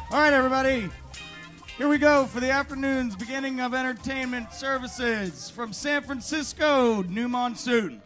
All right, everybody. Here we go for the afternoon's beginning of entertainment services from San Francisco, New Monsoon.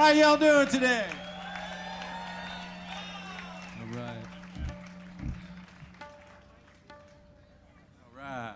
How y'all doing today? All right. All right.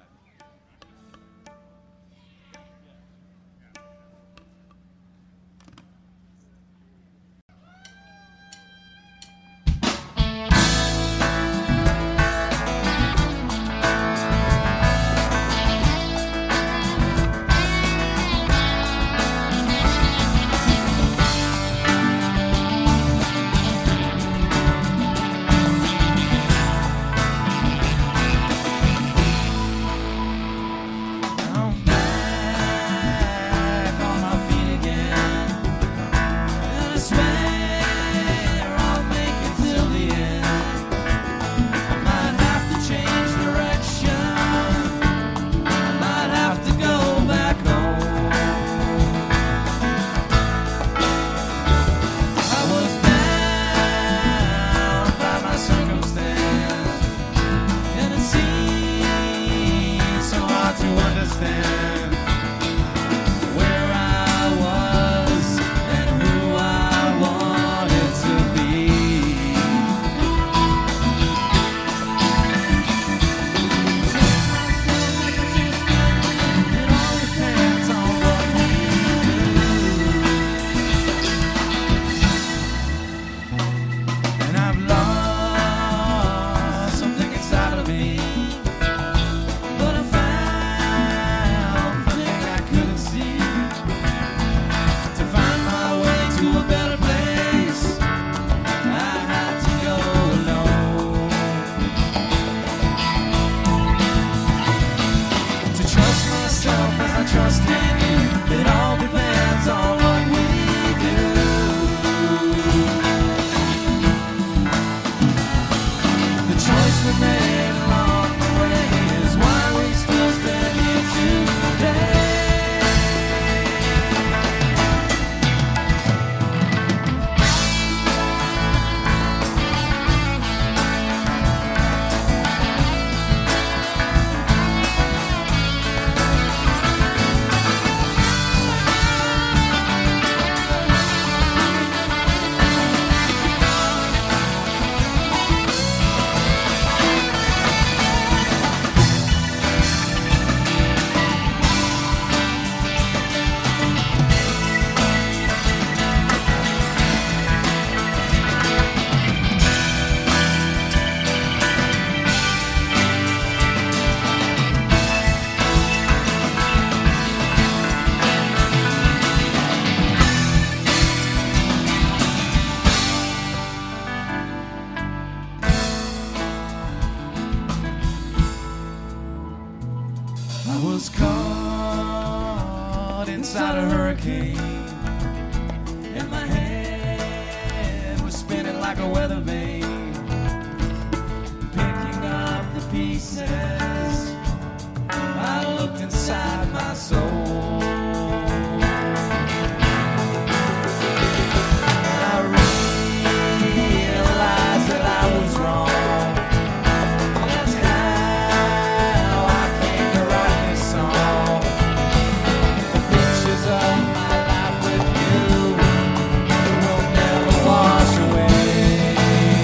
inside a hurricane, and my head was spinning like a weather vane, picking up the pieces. I looked inside my soul. Away.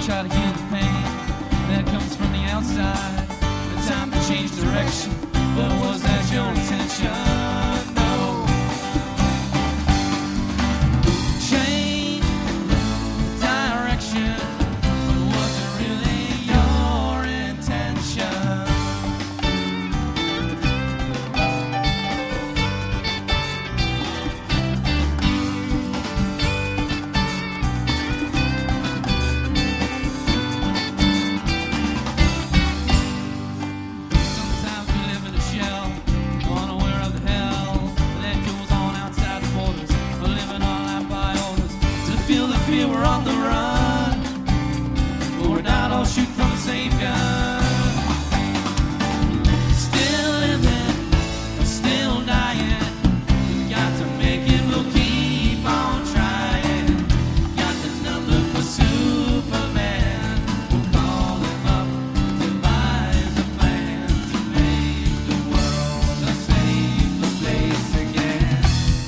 try to heal the pain that comes from the outside. The time to change direction, but was that your intention? No. Change direction, but was it really your intention? Sometimes we live in a shell, unaware of the hell that goes on outside the borders. We're living our life by orders. To feel the fear, we're on the run, but we're not all shooting from the same gun. Still living, still dying. We got to make it, we'll keep on trying. Got the number for Superman. We'll call him up, devise a plan to make the world a safer place again.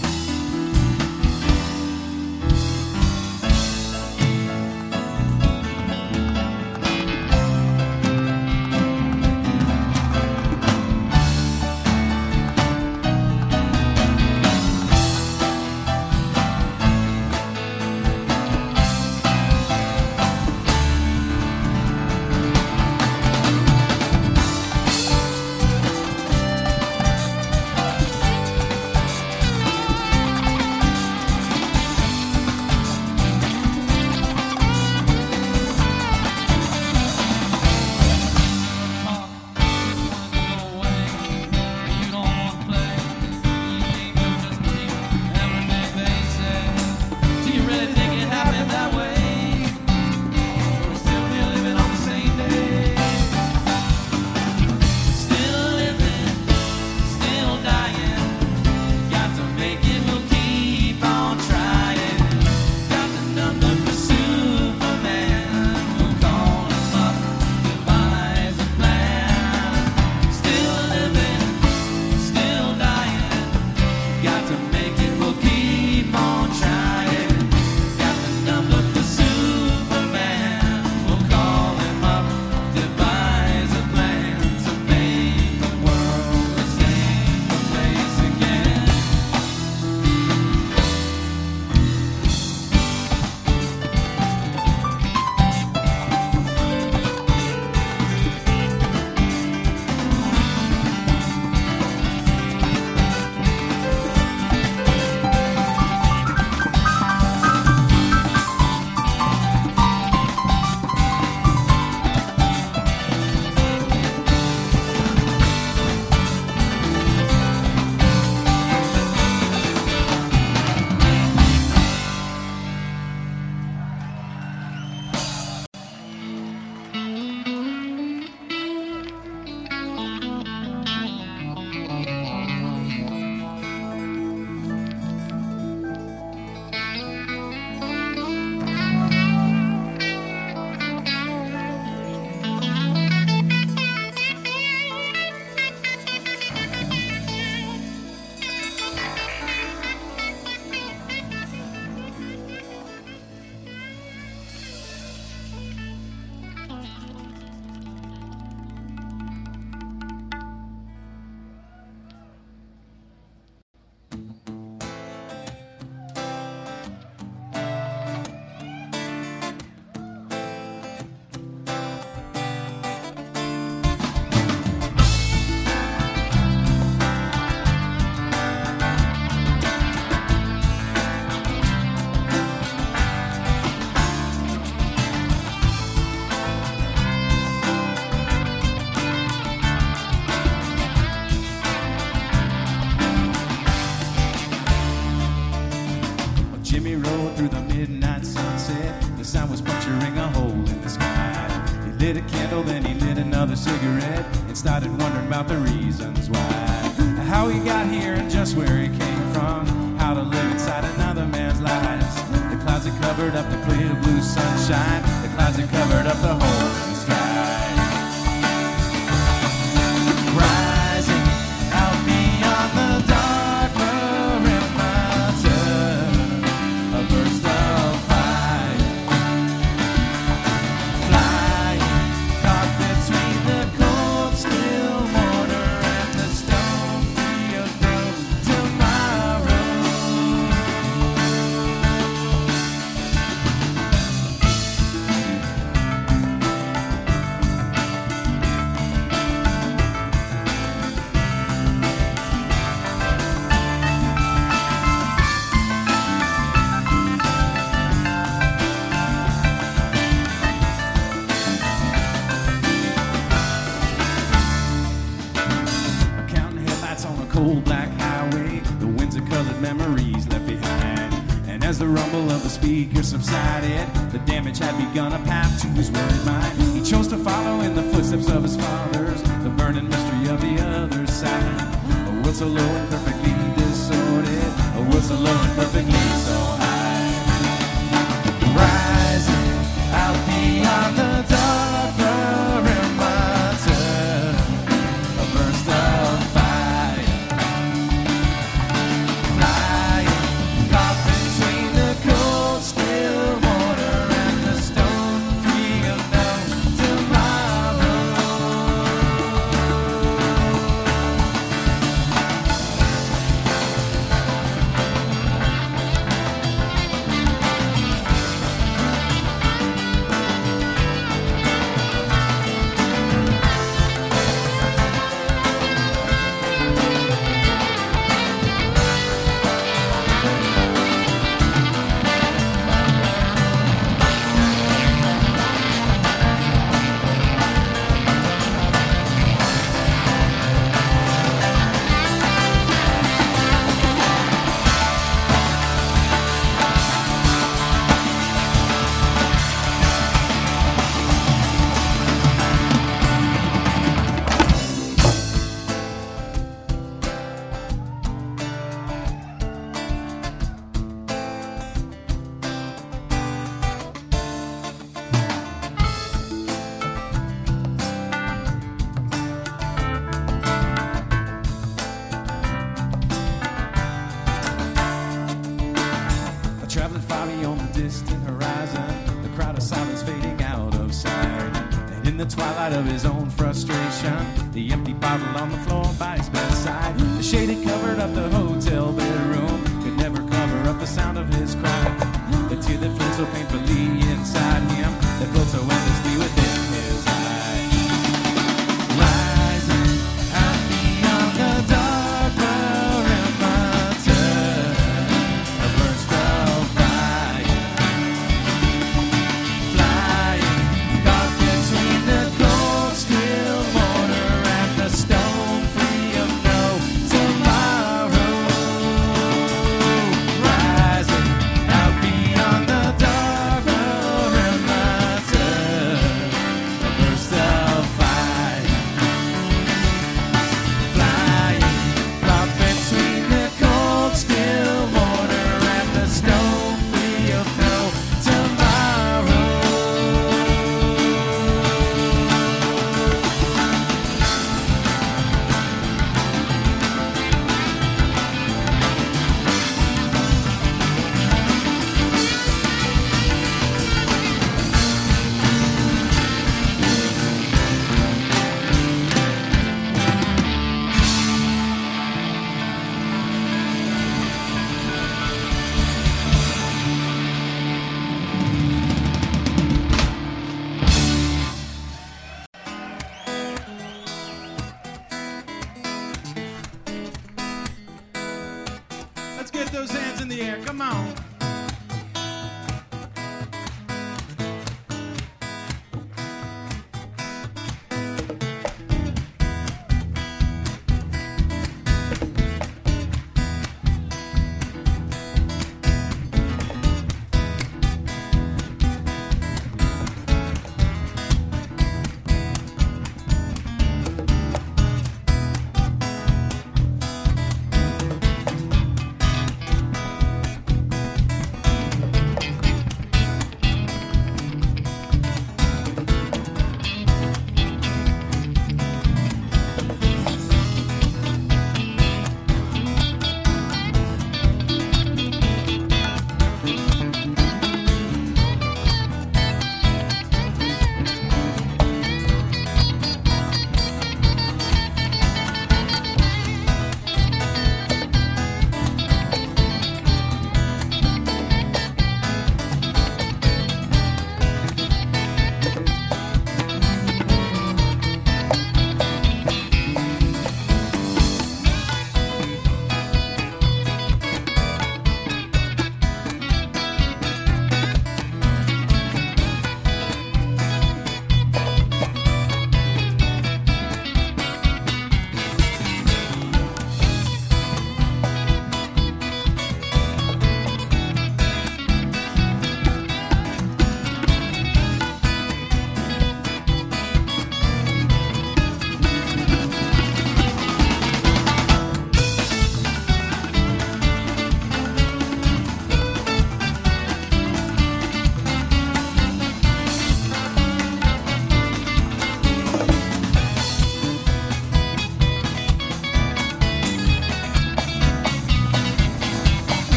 Talk, just wanted to go away. You don't want to play. You think you're just believing everything they say. Do you really think it happened that way? Or we're still here living on the same day? Still living, still dying. Got to make it, we'll keep on trying. Got the number for Superman. We'll call him up, devise a plan. Still living, still dying. Got to make it, we'll keep on trying. Got the number for Superman. We'll call him up, devise a plan to make the world a safer place again. Jimmy rode through the midnight sunset. The sun was puncturing a hole in the sky. He lit a candle, then he lit another cigarette and started wondering about the reasons why. How he got here and just where he came from. How to live inside another man's lies. The clouds that covered up the clear blue sunshine. The clouds that covered up the hole in the sky. Rising out beyond the dark perimeter, a burst of light. anger subsided. The damage had begun a path to his worried mind. He chose to follow in the footsteps of his fathers, the burning mystery of the other side. A world so low and perfectly disordered, a world so low and perfectly so high. Rising out beyond the dark perimeter, a burst of fire. Flying, caught between the cold, still water and the stone, free of no tomorrow. Traveling far beyond the distant horizon, the crowd of silence fading out of sight. And in the twilight of his own frustration, the empty bottle on the floor by his bedside, the shade that covered up the hotel bedroom could never cover up the sound of his cry. The tear that flowed so painfully inside him, that flowed so endlessly within his eyes. Rising out beyond the dark perimeter, a burst of fire. Flying, caught between the cold, still water and the stone, free of no tomorrow. Rising out beyond the dark perimeter, a burst of fire. Flying, caught between the cold, still water and the stone, free of no tomorrow. Let's get those hands in the air. Come on.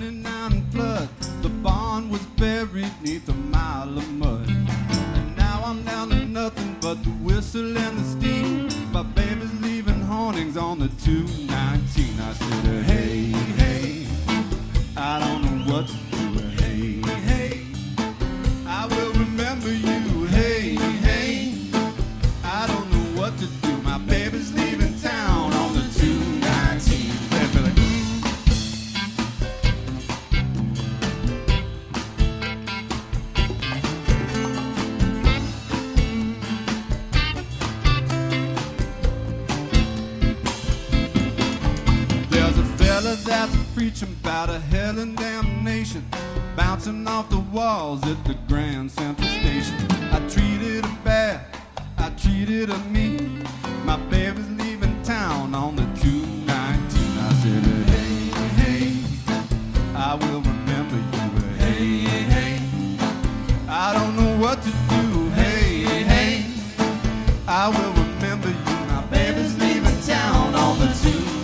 99 flood. The barn was buried neath a mile of mud. And now I'm down to nothing but the whistle and the steam. My baby's leaving Hornings on the 219. I said, hey, hey, I don't know what to do. Hey, hey, I will remember you. Hey, hey, I don't know what to do. My baby's leaving town on the 219. Hey, Billy. There's a fella that's preaching about a hell and damnation, bouncing off the walls at the Grand Central Station. I treated her bad, I treated her mean. My baby's leaving town on the 219. I said, hey, hey, I will remember you. Hey, hey, I don't know what to do. Hey, hey, I will remember you. My baby's leaving town on the 219.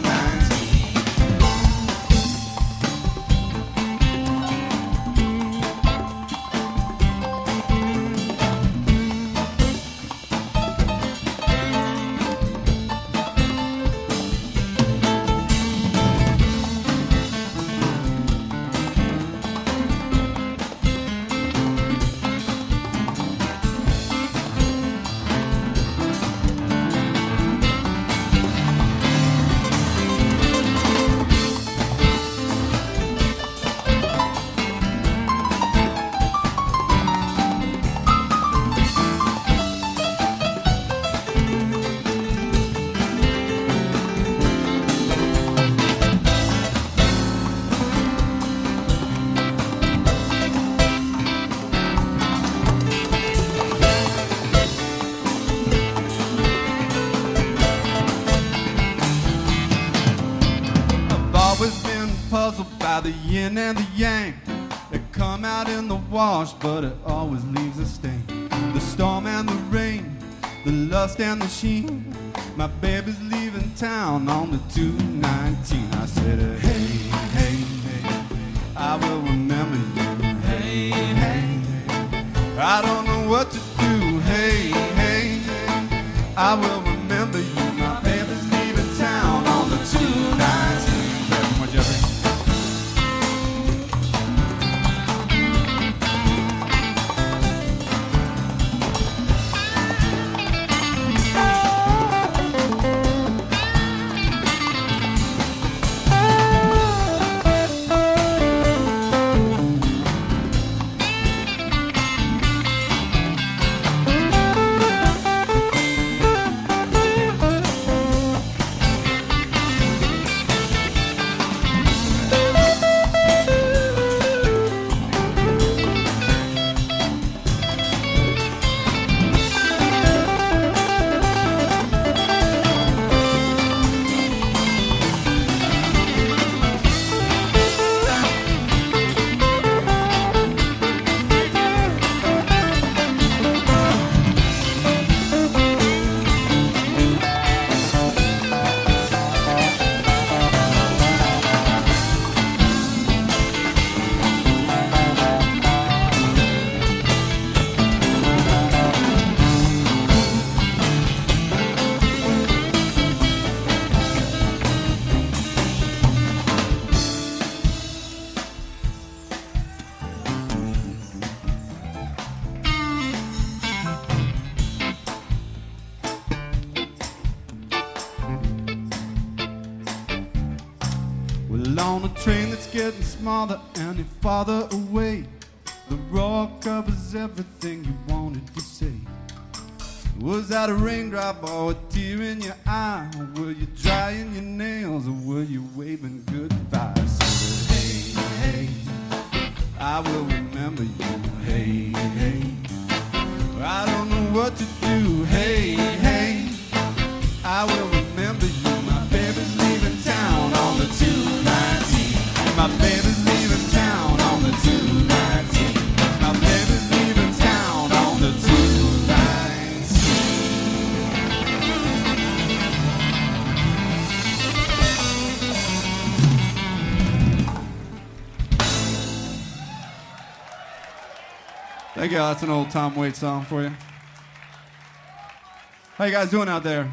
Puzzled by the yin and the yang. It come out in the wash, but it always leaves a stain. The storm and the rain, the lust and the sheen. My baby's leaving town on the 219. I said, hey, hey, hey, I will remember you. Hey, hey, I don't know what to do. Hey, hey, I will remember you. My baby's leaving town on the 219. Come on, Jeffrey. Well, on a train that's getting smaller and farther away, the roar covers everything you wanted to say. Was that a raindrop or a tear in your eye? Or were you drying your nails or were you waving goodbye? So, hey, hey, I will remember you. Hey, hey, I don't know what to do. Hey, hey, I will remember you. My baby's leaving town on the 219. My baby's leaving town on the 219. My baby's leaving town on the 219. Thank you. That's an old Tom Waits song for you. How you guys doing out there?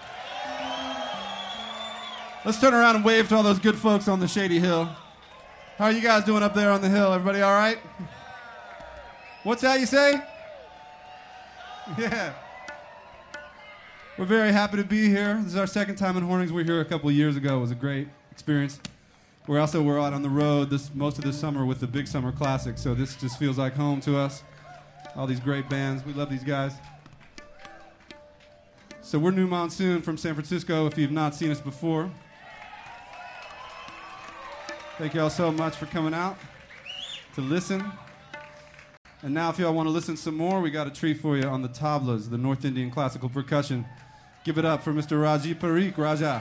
Let's turn around and wave to all those good folks on the Shady Hill. How are you guys doing up there on the hill? Everybody all right? What's that you say? Yeah. We're very happy to be here. This is our second time in Hornings. We were here a couple years ago. It was a great experience. We're out on the road most of this summer with the Big Summer Classic, so this just feels like home to us. All these great bands. We love these guys. So we're New Monsoon from San Francisco, if you've not seen us before. Thank you all so much for coming out to listen. And now if y'all want to listen some more, we got a treat for you on the tablas, the North Indian classical percussion. Give it up for Mr. Raji Parikh, Raja.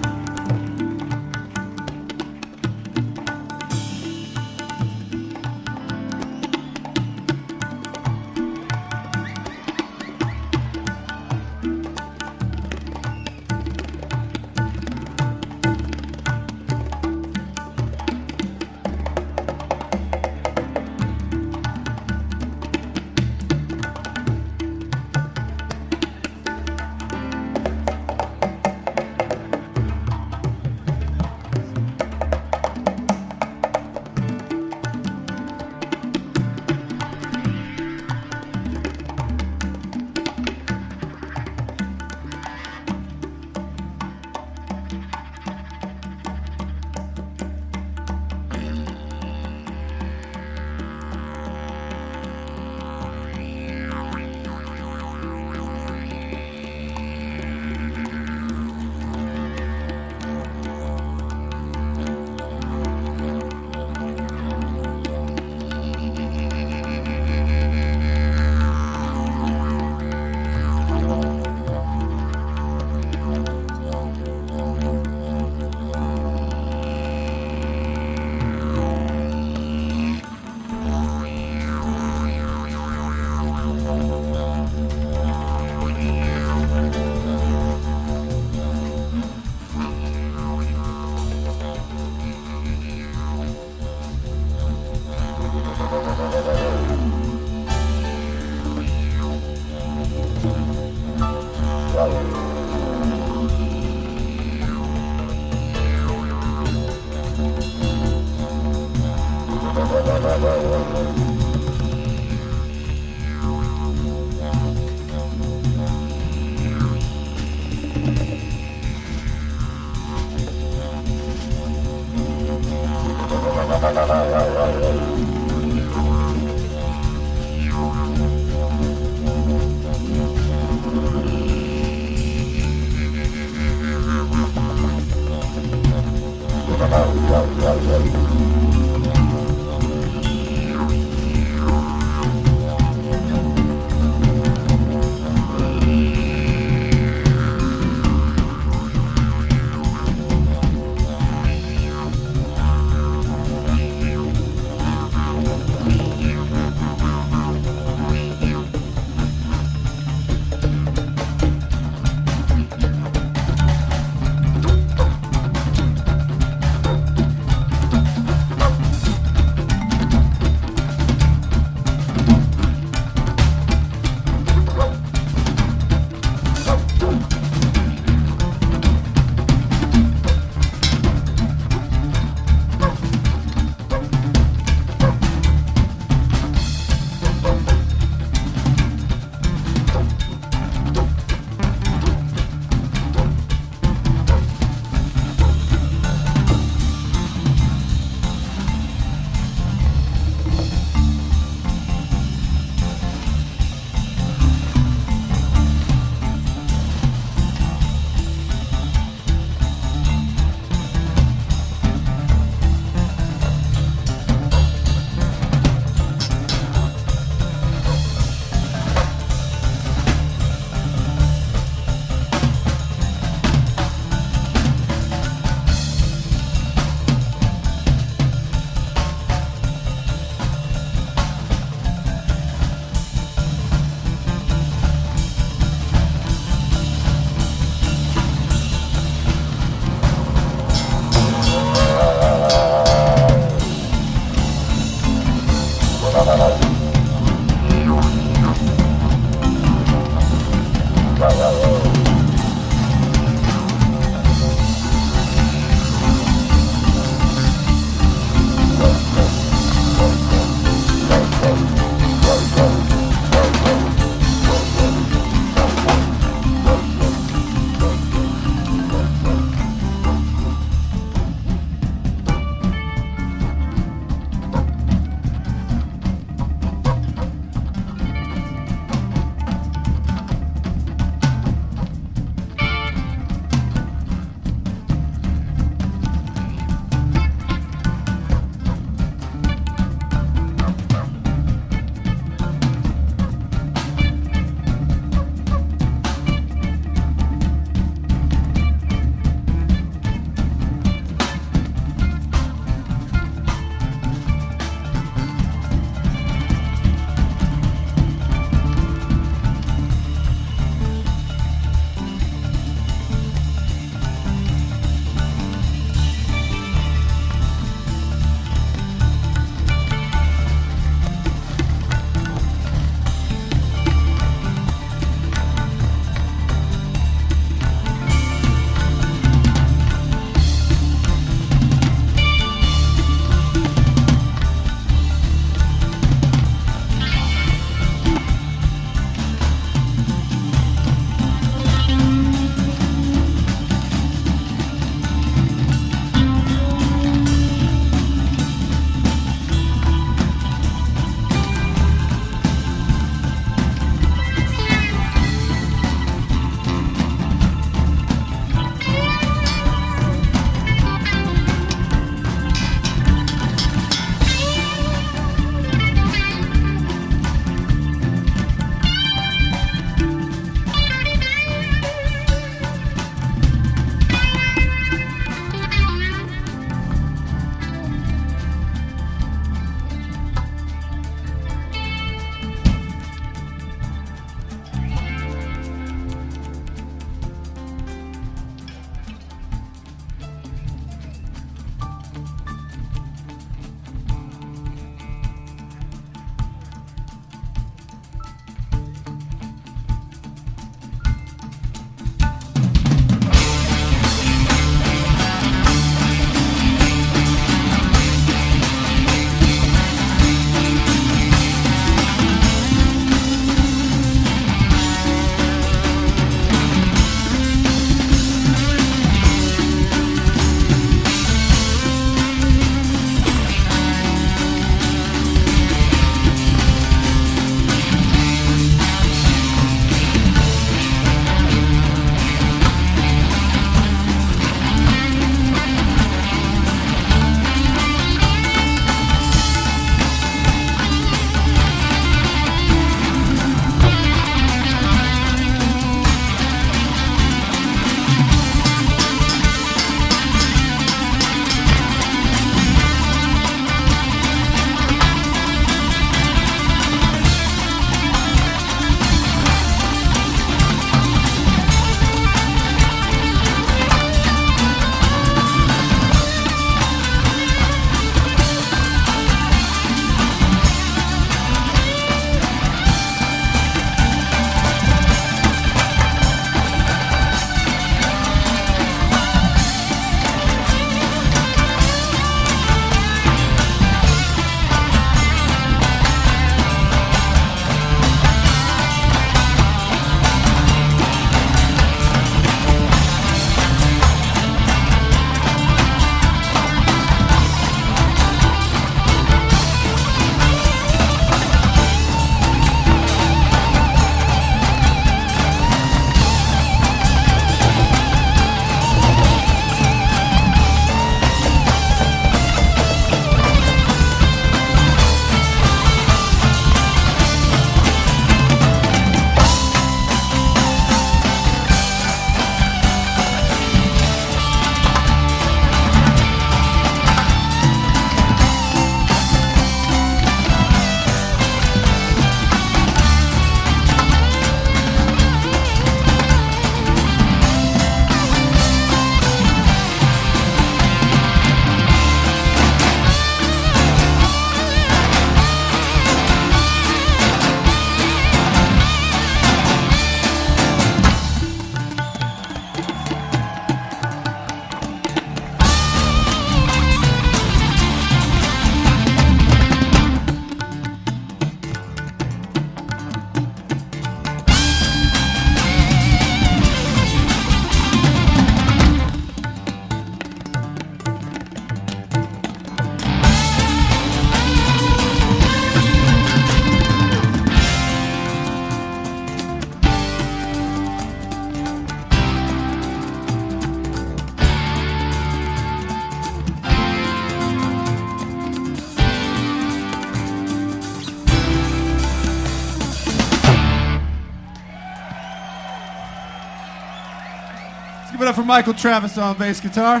it up for Michael Travis on bass guitar.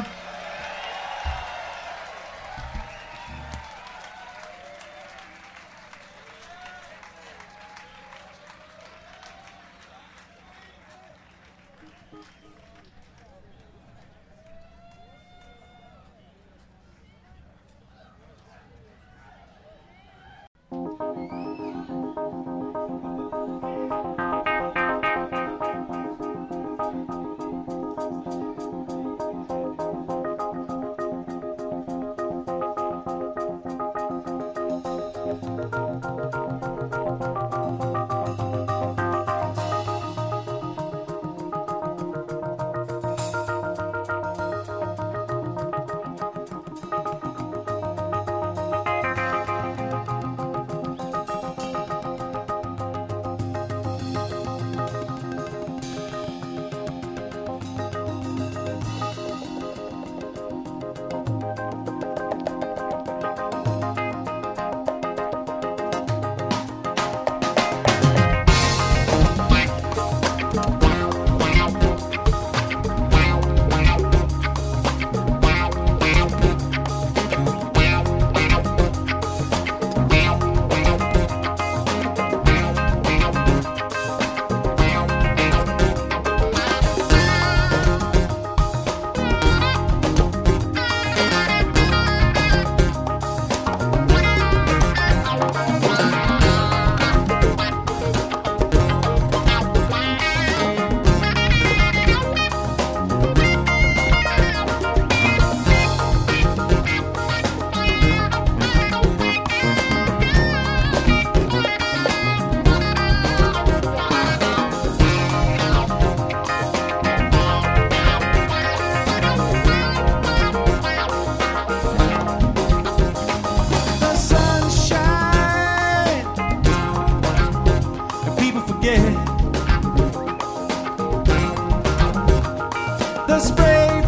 The spray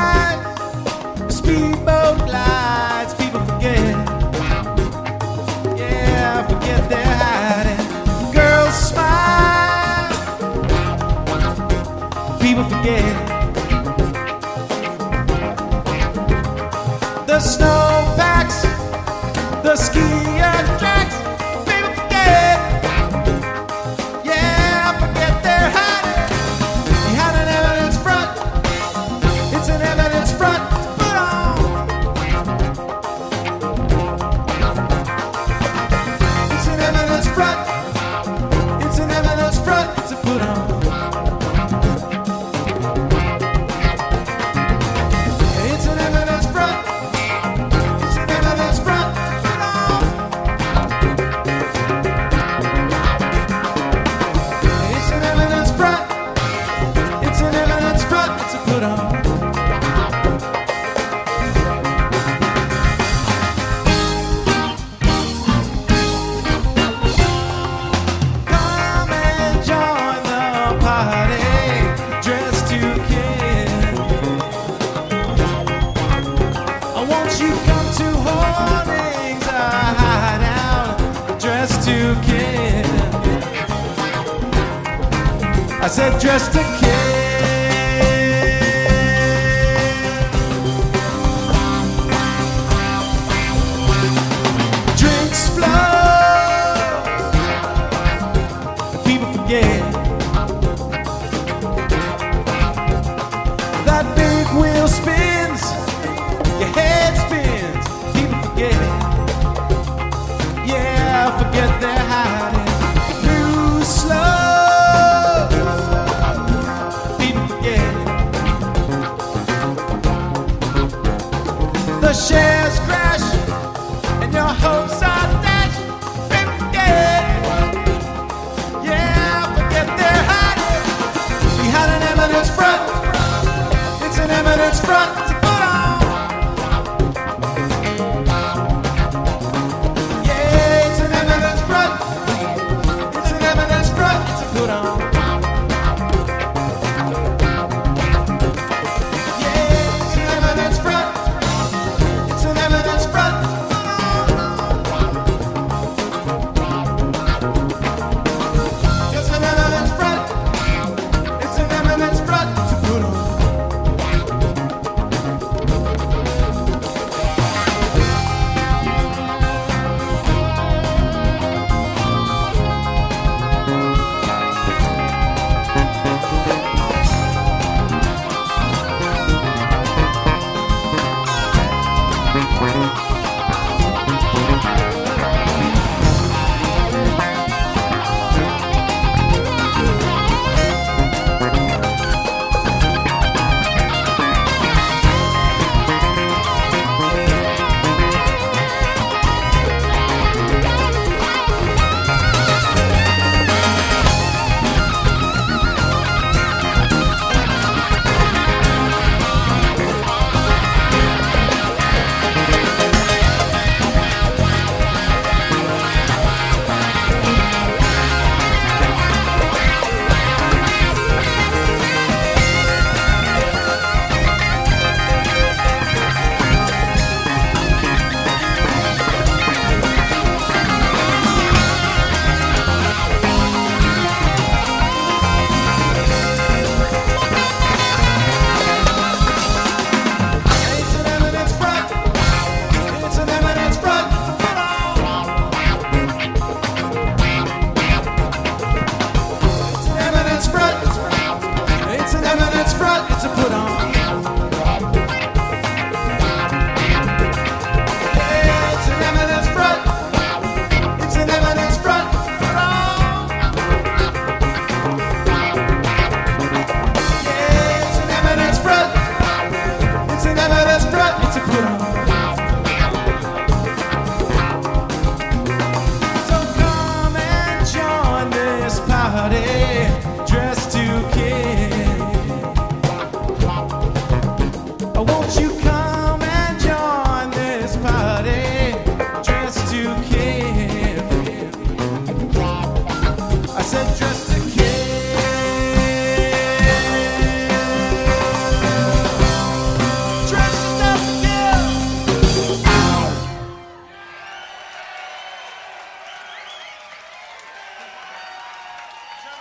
flies, speedboat glides, people forget. Yeah, forget they're hiding. Girls smile, people forget. The snow packs, the skier tracks, people forget. Yeah, forget they're hiding behind an evidence front. It's an evidence front to put on. It's an evidence front. It's an evidence front to put on. It's an evidence front. It's an evidence front to put on. It's an evidence front. It's an evidence front to put on. Come and join the party, dressed to kill. I want you come to Hornings, a hideout, dressed to kill. I said dressed to kill. Drinks flow, people forget. That big wheel spins, your head spins, people forget. Yeah, forget they're hiding. New slow, people forget. The shares crash and your hopes are dashed. People forget. Yeah, forget they're hiding behind an evidence front. It's an evidence front to put on. Yeah, it's an evidence front.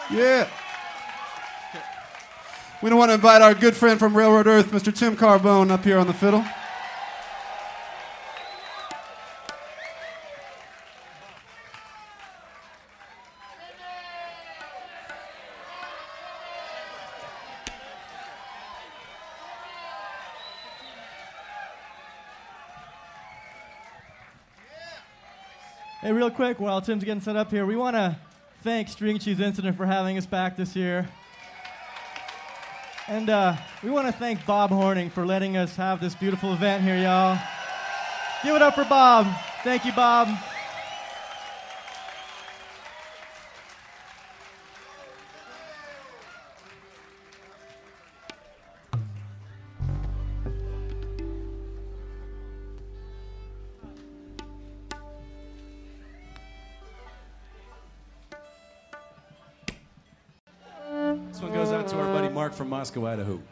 Yeah. We want to invite our good friend from Railroad Earth, Mr. Tim Carbone, up here on the fiddle. Hey, real quick, while Tim's getting set up here, we want to thank String Cheese Incident for having us back this year. And we want to thank Bob Horning for letting us have this beautiful event here, y'all. Give it up for Bob. Thank you, Bob. This one goes out to our buddy Mark from Moscow, Idaho.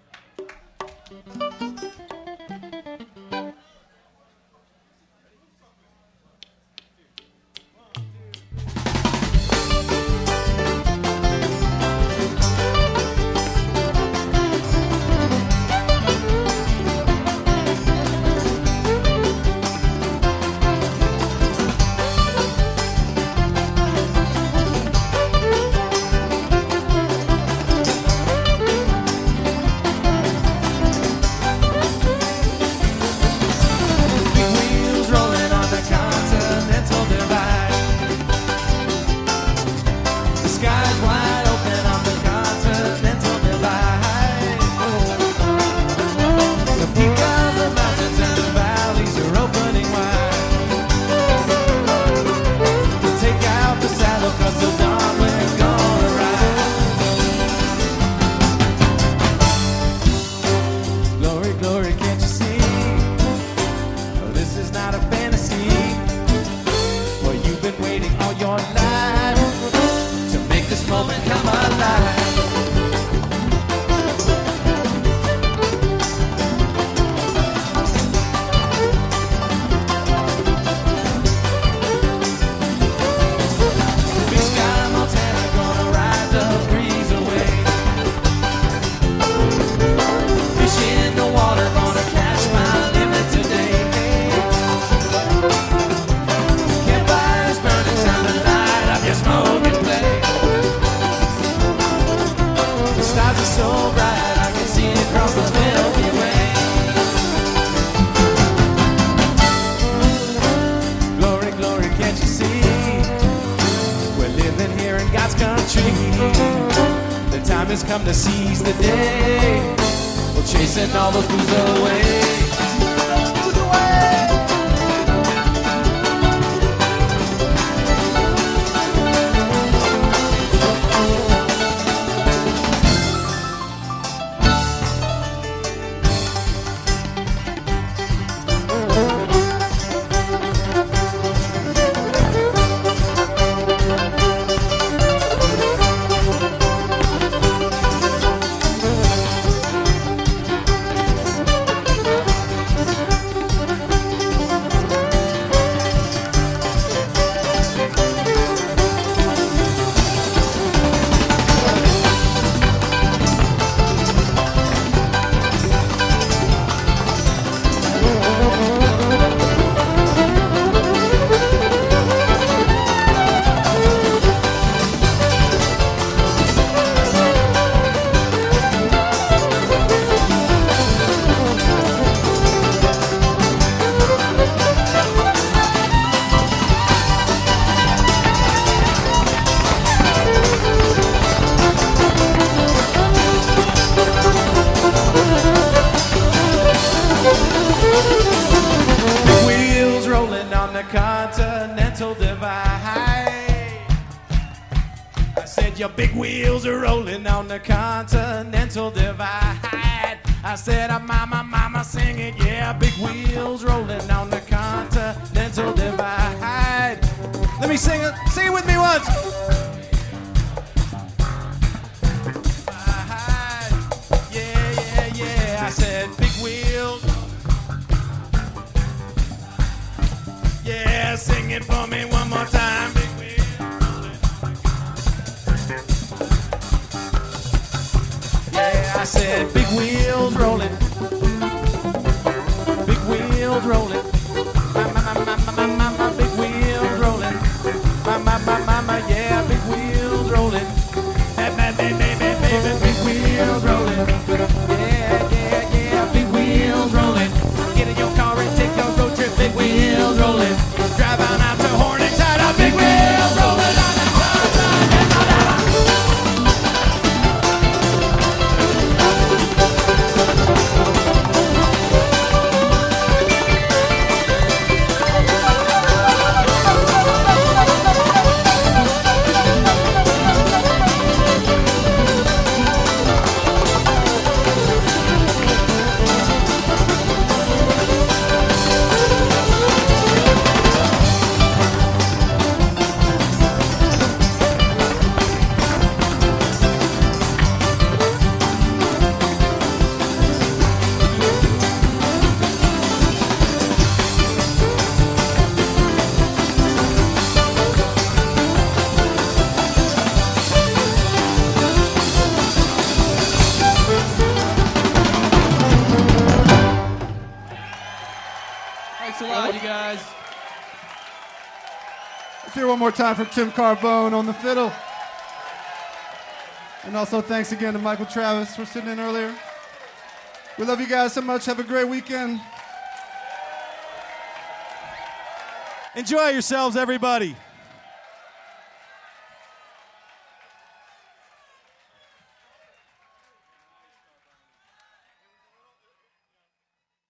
has come to seize the day. We're chasing all those blues away. Blues away. Continental Divide. I said your big wheels are rolling on the Continental Divide. I said, mama, sing it, yeah, big wheels rolling on the Continental Divide. Let me sing it with me once. Yeah, I said big wheels. Yeah, sing it for me one more time. Big wheels rolling. I said, big wheels rolling. Big wheels rolling. My, big wheels rolling. My, yeah, big wheels rolling. Baby, big wheels rolling. Yeah, big wheels rolling. Get in your car and take a road trip, big wheels rolling. Drive on out to Hornet Side, big wheels rolling. Thanks a lot, you guys. Let's hear one more time from Tim Carbone on the fiddle. And also thanks again to Michael Travis for sitting in earlier. We love you guys so much. Have a great weekend. Enjoy yourselves, everybody.